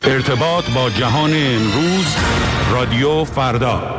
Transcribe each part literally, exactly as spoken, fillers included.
ارتباط با جهان امروز، رادیو فردا.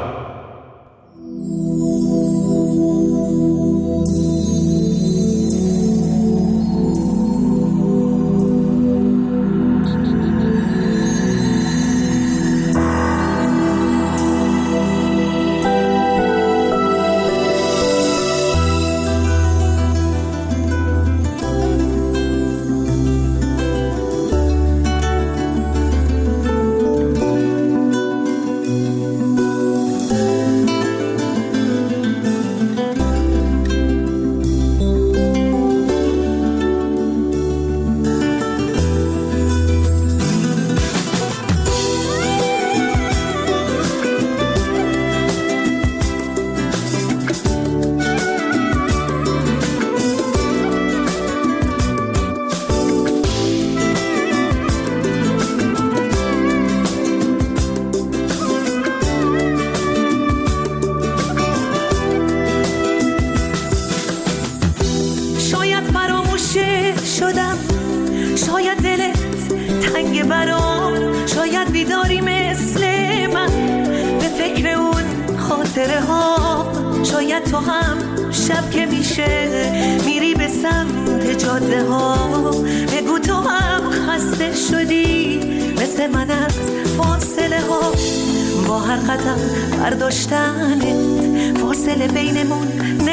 فاصله بینمون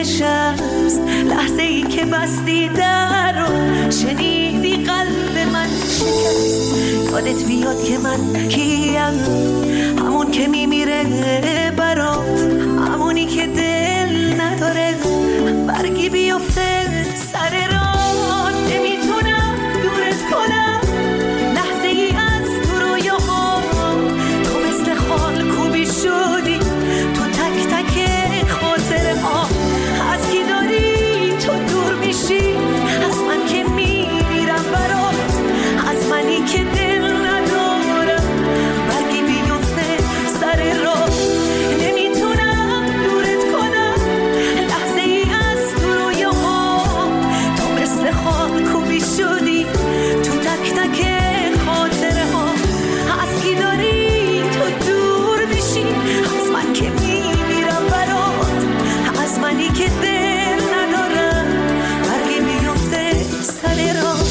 نشست، لحظه ای که بستی در رو شنیدی قلب من شکست. یادت بیاد که من کیم، همون که میمیره برات، همونی که دل نداره برگی بیفته سر راه. نمیتونم دورت کنم لحظه ای از تو رویاها، تو مثل خال کوبی شدی تو تک تک خاطره ها. از کی داری تو دور میشی، از من که میمیرم برات، از منی که دل ندارم برگی بیفته سر راه. نمیتونم دورت کنم لحظه ای از تو رویاها، تو مثل خال کوبی شدی تو تک تک خاطره ها. از کی داری تو دور میشی، از من که میمیرم برات، از منی که دل ندارم برگی بیفته سر راه.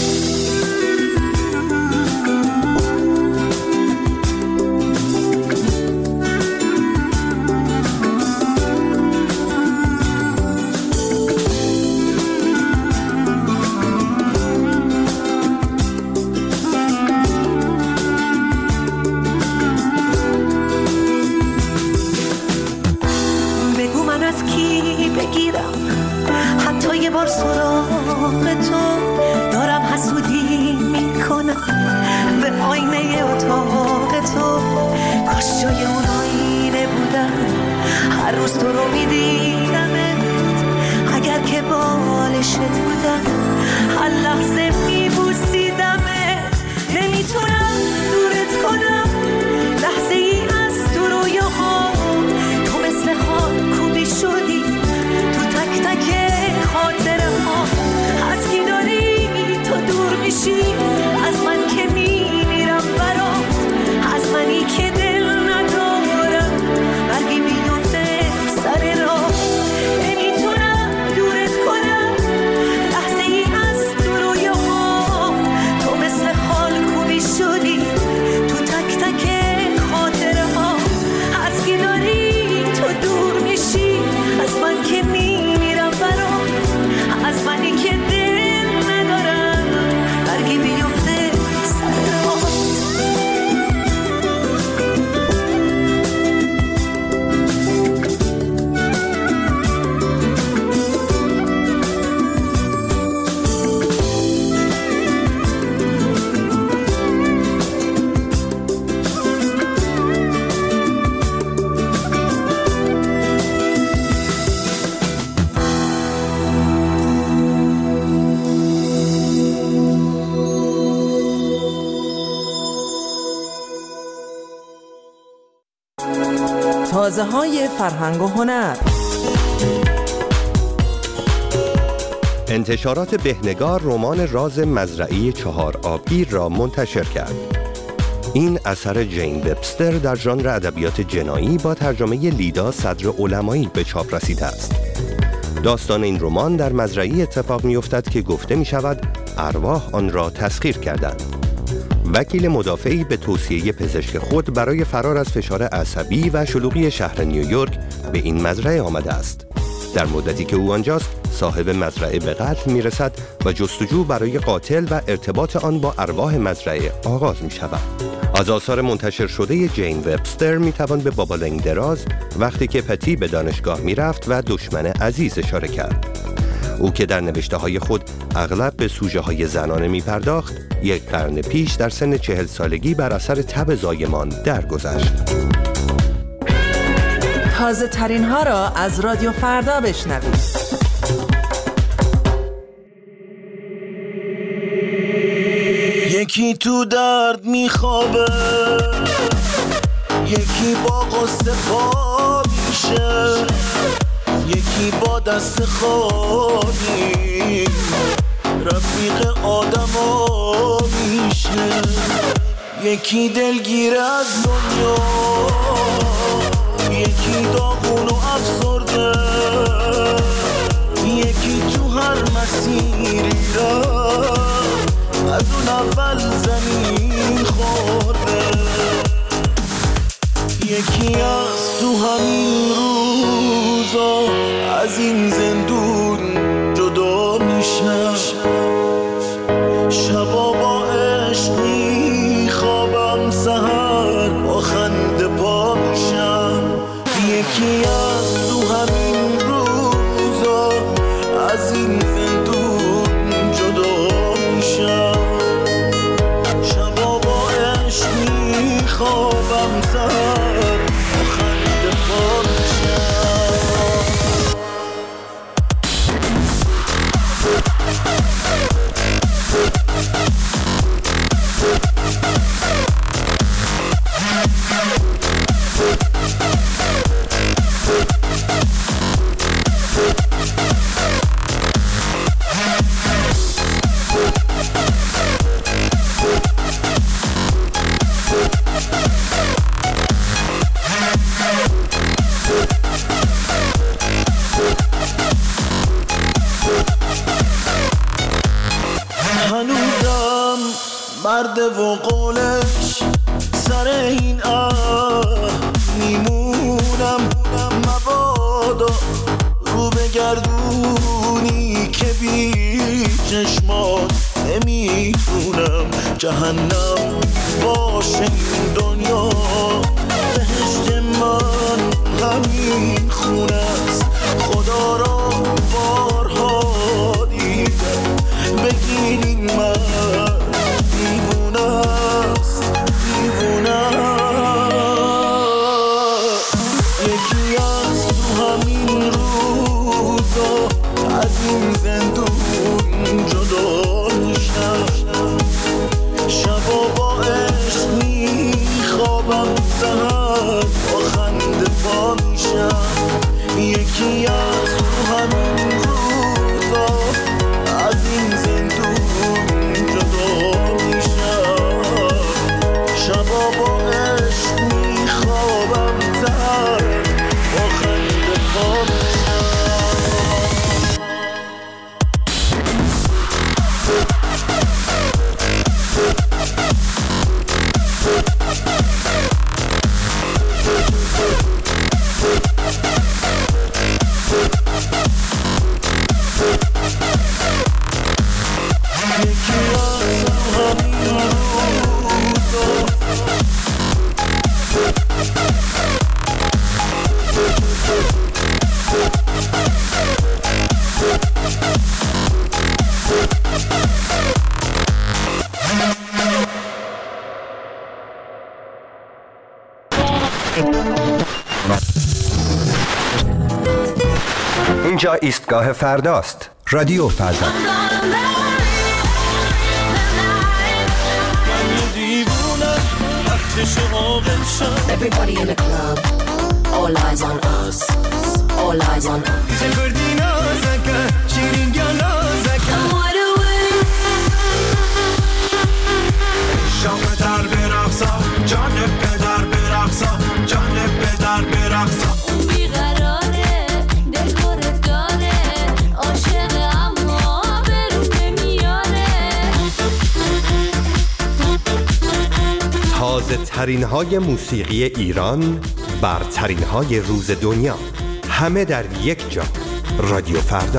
بگو من از کی بگیرم حتی یه بار سراغ تو، دارم حسودی میکنم به آینه اتاق تو. کاش جای اون آینه بودم، هر روز تو رو میدیدمت، اگر که بالشت بودم هر لحظه میبوسیدمت. نمیتونم دورت کنم لحظه ای از تو رویاها، تو مثل خال کوبی شدی تو تک تک خاطره ها. از کی داری تو دور میشی، از من که میمیرم برات، از منی که دل ندارم برگی بیفته سر راه. نمیتونم دورت کنم لحظه ای از تو رویاها، تو مثل خال کوبی شدی تو تک تک خاطره ها. از کی داری تو دور میشی، از من که میمیرم برات، از منی که دل ندارم برگی بیفته سر راه. تازه های فرهنگ و هنر. انتشارات بهنگار رمان راز مزرعی چهار آبگیر را منتشر کرد. این اثر جین وبستر در ژانر ادبیات جنایی با ترجمه لیدا صدر علمایی به چاپ رسیده است. داستان این رمان در مزرعه‌ای اتفاق می‌افتد که گفته می‌شود ارواح آن را تسخیر کردند. وکیل مدافعی به توصیه پزشک خود برای فرار از فشار عصبی و شلوغی شهر نیویورک به این مزرعه آمده است. در مدتی که او آنجاست، صاحب مزرعه به قتل می‌رسد و جستجو برای قاتل و ارتباط آن با ارواح مزرعه آغاز می‌شود. از آثار منتشر شده جین وبستر می‌توان به بابا لنگ دراز، وقتی که پتی به دانشگاه می‌رفت و دشمن عزیز اشاره کرد. او که در نوشته‌های خود اغلب به سوژه‌های زنانه می‌پرداخت، یک قرن پیش در سن چهل سالگی بر اثر تب زایمان درگذشت. تازه ترین ها را از رادیو فردا بشنوید. یکی تو درد میخوابه، یکی با قصه پا میشه، یکی با دست خالی رفیق آدما میشه، یکی دلگیر از دنیا، یکی داغون و افسرده، یکی تو هر مسیری را از اون اول زمین خورده، یکی از تو همین روزا از این زندون جدا میشه، شبا با عشق میخوابم، سحر با خنده پا میشم، یکی از تو همین روزا از این زندون جدا میشم، شبا با عشق میخوابم، سحر با خنده پا میشم. هنوزم مرده و قولش سر این اه میمونم، مبادا رو بگردونی که بی چشمات نمیتونم، جهنم باشه این دنیا، بهشت من همین خونه است، خدا را بارها دیدم، بگین این من دیوونه است، دیوونه. یکی از تو همین روزا از این زندون جدا میشم، شبا با عشق میخوابم، سحر با خنده پا میشم، یکی از تو همین روزا از این زندون جدا میشم، شبا با عشق میخوابم، سحر با خنده پا میشم. اینجا ایستگاه فرداست. رادیو فردا. Everybody in the club, all eyes on us, all eyes on us. شام در برقصا تازه ترین های موسیقی ایران، برترین های روز دنیا، همه در یک جا. رادیو فردا.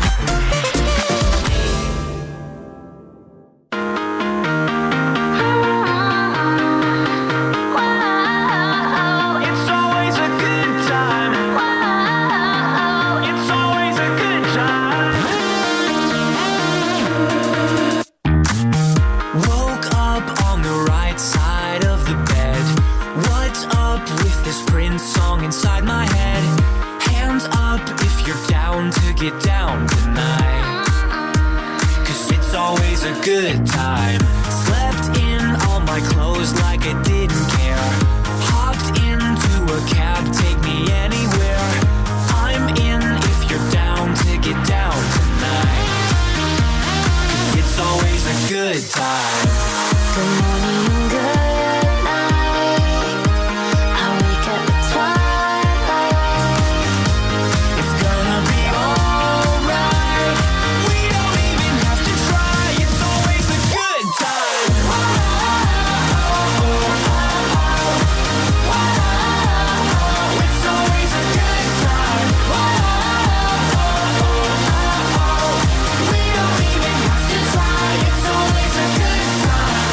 Good time. Slept in all my clothes like I didn't care. Hopped into a cab, take me anywhere. I'm in if you're down to get down tonight. 'Cause it's always a good time. Good morning, good night. I wake up at twilight. It's gonna be alright. We don't even have to try. It's always a good time. It's always a good time. We don't even have to try. It's always a good time.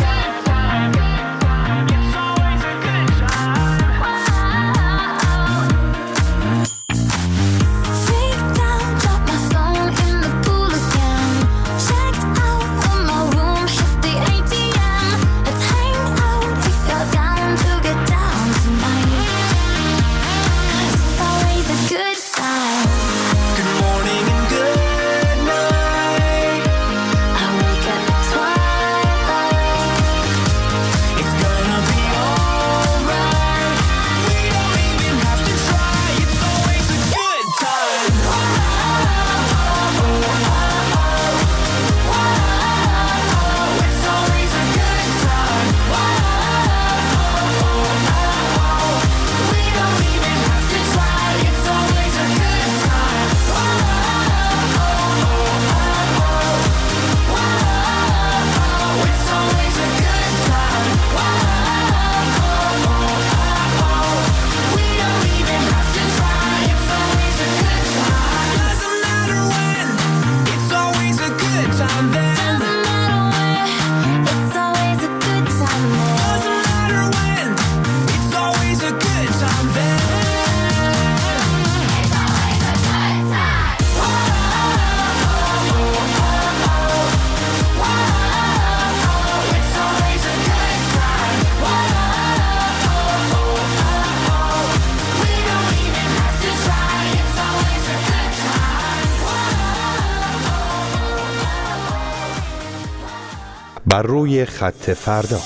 It's always a good time. Freaked out, dropped my phone in the pool again. Checked out of my room, hit the A T M. Let's hang out if you're down to get down tonight. 'Cause it's always a good time. Good morning and good night. I wake up at twilight. It's gonna be alright. We don't even have to try. It's always a good time. It's always a good time. We don't even have to try. It's always a good time. It's always a good time. We don't even have to try. It's always a good time. Doesn't matter when. It's always a good time then. Doesn't matter where, it's always a good time there. Doesn't matter when. It's always a good time then. It's always a good time. It's always a good time. We don't even have to try. It's always a good time. بر روی خط فردا.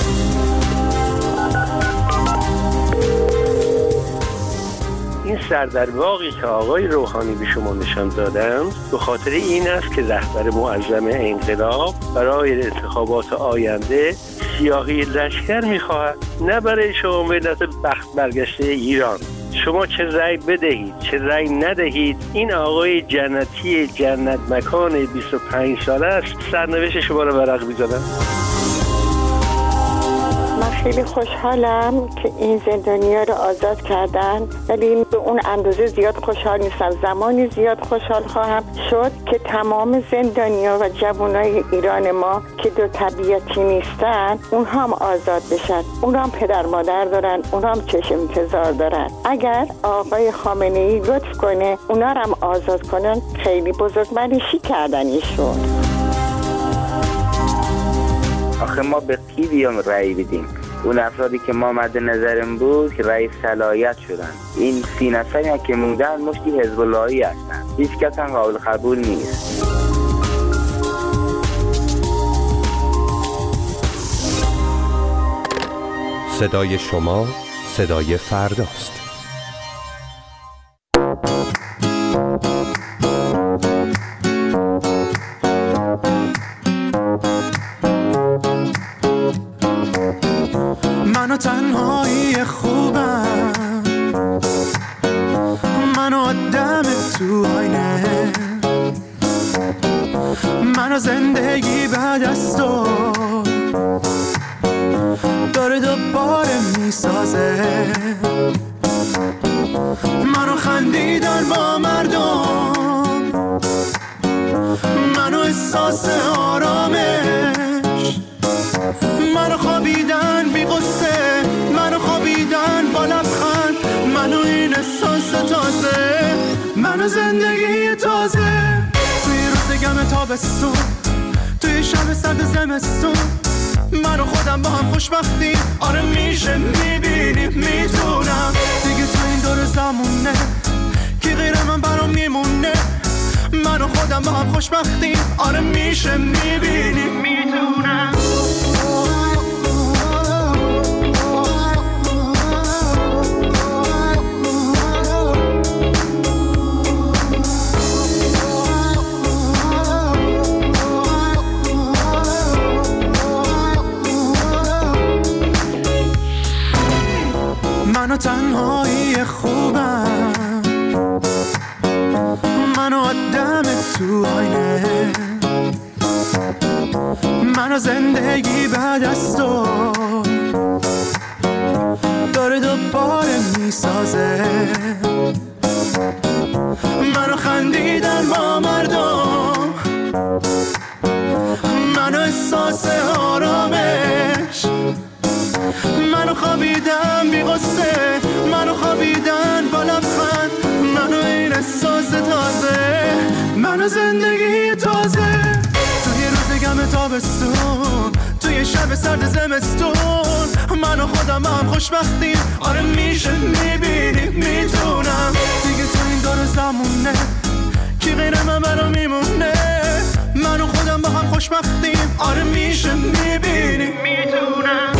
این سردرواقی که آقای روحانی به شما نشان دادند به خاطر این است که رهبر معظم انقلاب برای انتخابات آینده سیاهی لشکر می‌خواهد، نه برای شما ملت بخت برگشته ایران. شما چه رأی بدهید چه رأی ندهید، این آقای جنتی جنت مکان بیست و پنج ساله است سرنوشت شما رو ورق می‌زنه. من خیلی خوشحالم که این زندانی‌ها رو آزاد کردن، ولی به اون اندازه زیاد خوشحال نیستم. زمانی زیاد خوشحال خواهم شد که تمام زندانی‌ها و جوانای ایران ما که دو طبیعتی نیستن اونها هم آزاد بشن. اونها هم پدر مادر دارن، اونها هم چشم انتظار دارن. اگر آقای خامنه‌ای لطف کنه اونها رو هم آزاد کنن، خیلی بزرگمنشی کردن ایشون. آخه ما به کی بیام رأی بدیم؟ اون افرادی که ما مد نظرم بود که رئیس صلاحیت شدن، این سی نفری هم که موندن مشتی حزب اللهی هستن، هیچ کس هم قابل قبول نیست. صدای شما صدای فرداست. منو تنهایی خوبم، منو آدم تو آینه، منو زندگی بعد از تو داره داره دوباره میسازه. منو خندیدن با مردم، منو احساس آرامش، منو خوابیدن بی غصه، منو خوابیدن با لبخند، منو این احساس تازه، منو زندگی تازه. توی روز گم تابستون، توی شب سرد زمستون، من و خودم با هم خوشبختیم. آره میشه میبینیم میتونم دیگه تو این دور زمونه کی غیر من برام میمونه. من و خودم با هم خوشبختیم. آره میشه میبینیم میتونم. منو تنهایی خوبم، منو آدم تو آینه، منو زندگی بعد از تو داره دوباره میسازه. منو خندیدن با مردم، منو احساس آرامش، منو خوابیدن بی غصه، منو خوابیدن با لبخند، منو این احساس تازه، منو زندگی تازه. توی روز گم تابستون، توی شب سرد زمستون، منو خودم هم خوشبختیم. آره میشه میبینیم میتونم دیگه تو این دور زمونه کی غیر من برام میمونه. منو خودم با هم خوشبختیم. آره میشه میبینیم میتونم.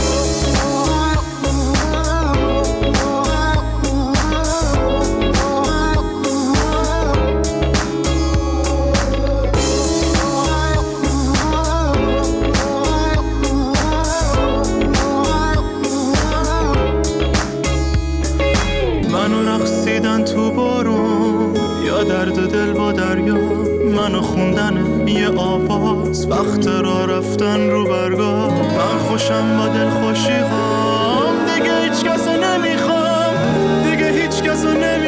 تو بارون یا درد دل با دریا، منو خوندن یه آواز، وقت را رفتن رو برگاه. من خوشم با دل خوشی هام، دیگه هیچ کسو نمیخوام، دیگه هیچ کسو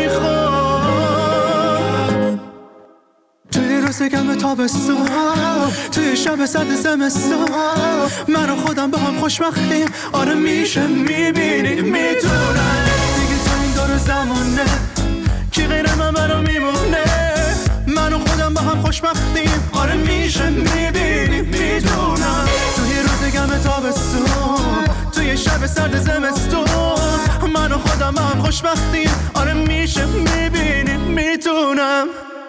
نمیخوام. توی روز گم تابستون، توی شب سرد زمستون، منو خودم با هم خوشبختیم. آره میشه میبینی میتونم دیگه تو این دور زمونه کی غیر من برام میمونه. من و خودم با هم خوشبختیم. آره میشه میبینیم میدونم توی روز گم تابستون، توی شب سرد زمستون، من و خودم با هم خوشبختیم. آره میشه میبینیم میدونم.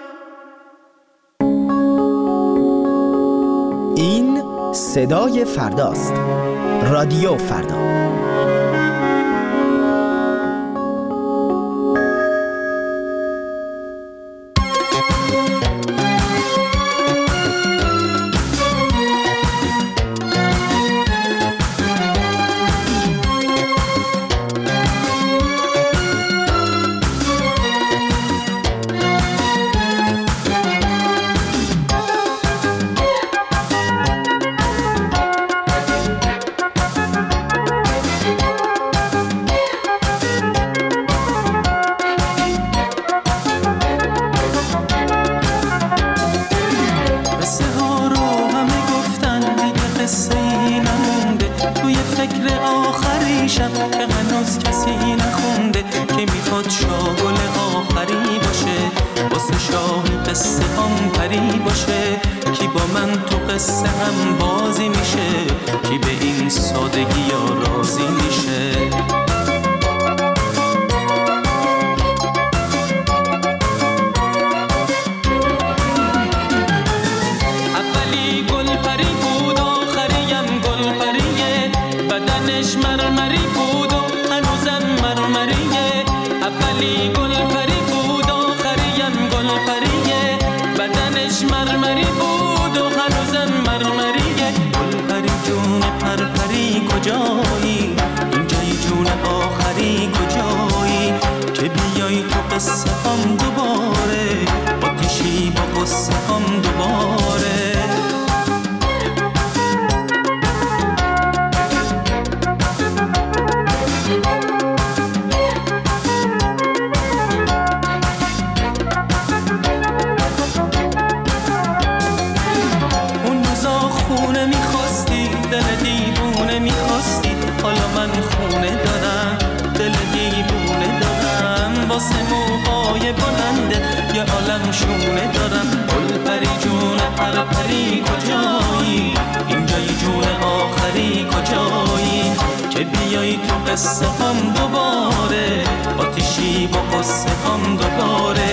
این صدای فرداست. رادیو فردا. بیای تو قصه هم دوباره، آتیشی با قصه هم دوباره.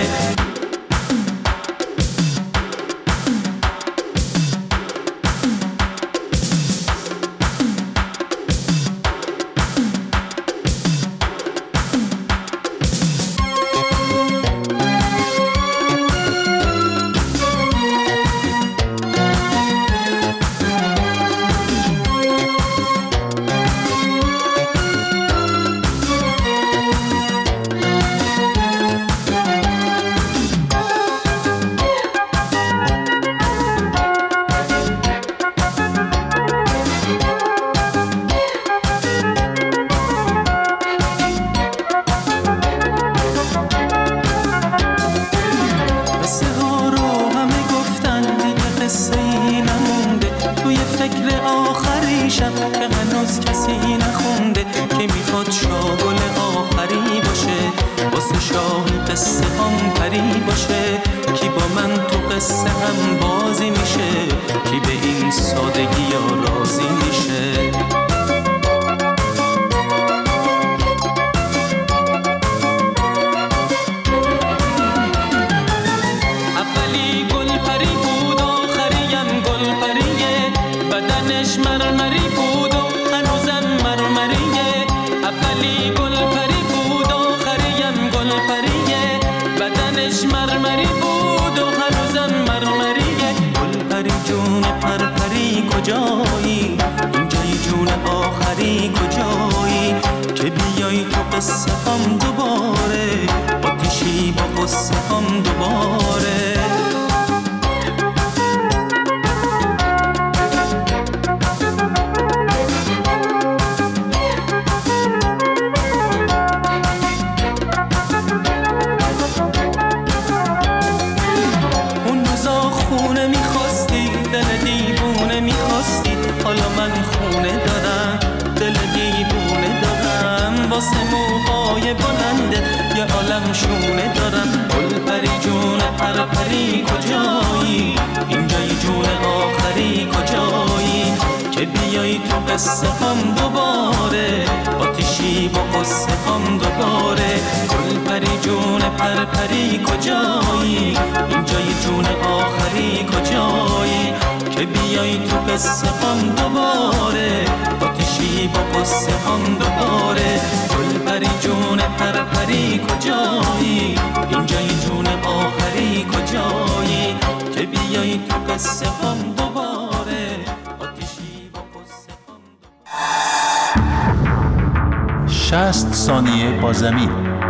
شصت ثانیه با زمین.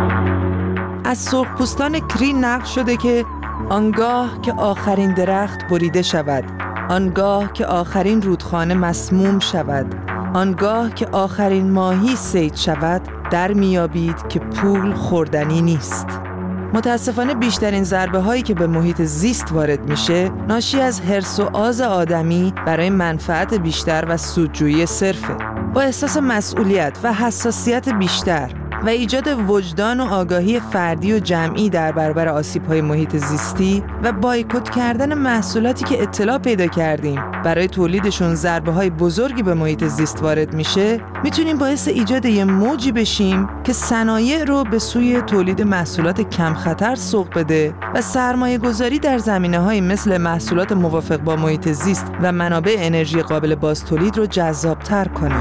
از سرخپوستان کری نقل شده که آنگاه که آخرین درخت بریده شود، آنگاه که آخرین رودخانه مسموم شود، آنگاه که آخرین ماهی صید شود، در میابید که پول خوردنی نیست. متاسفانه بیشترین ضربه هایی که به محیط زیست وارد میشه ناشی از حرص و آز آدمی برای منفعت بیشتر و سودجویی صرفه. با احساس مسئولیت و حساسیت بیشتر و ایجاد وجدان و آگاهی فردی و جمعی در برابر آسیب‌های محیط زیستی و بایکوت کردن محصولاتی که اطلاع پیدا کردیم برای تولیدشون ضربه‌های بزرگی به محیط زیست وارد میشه، میتونیم باعث ایجاد یه موجی بشیم که صنایع رو به سوی تولید محصولات کم خطر سوق بده و سرمایه گذاری در زمینه‌های مثل محصولات موافق با محیط زیست و منابع انرژی قابل بازتولید رو جذاب‌تر کنه.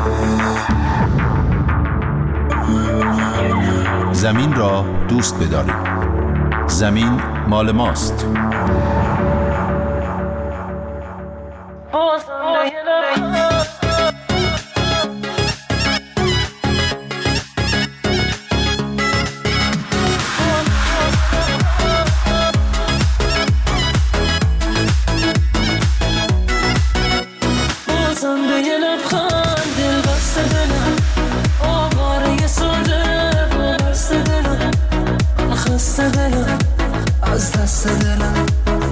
زمین را دوست بدارید. زمین مال ماست. از دست دلم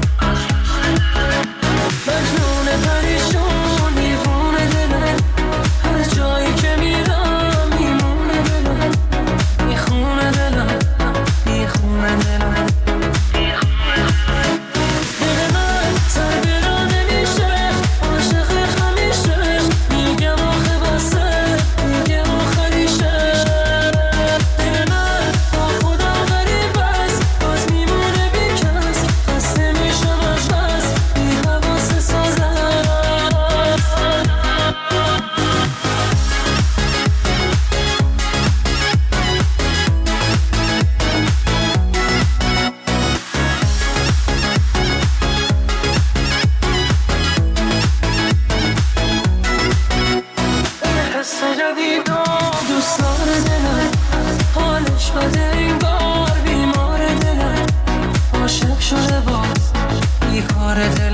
واسه جدید و دوست داره دلم، حالش بده این بار بیمار دلم، عاشق شده باز بیکار دلم.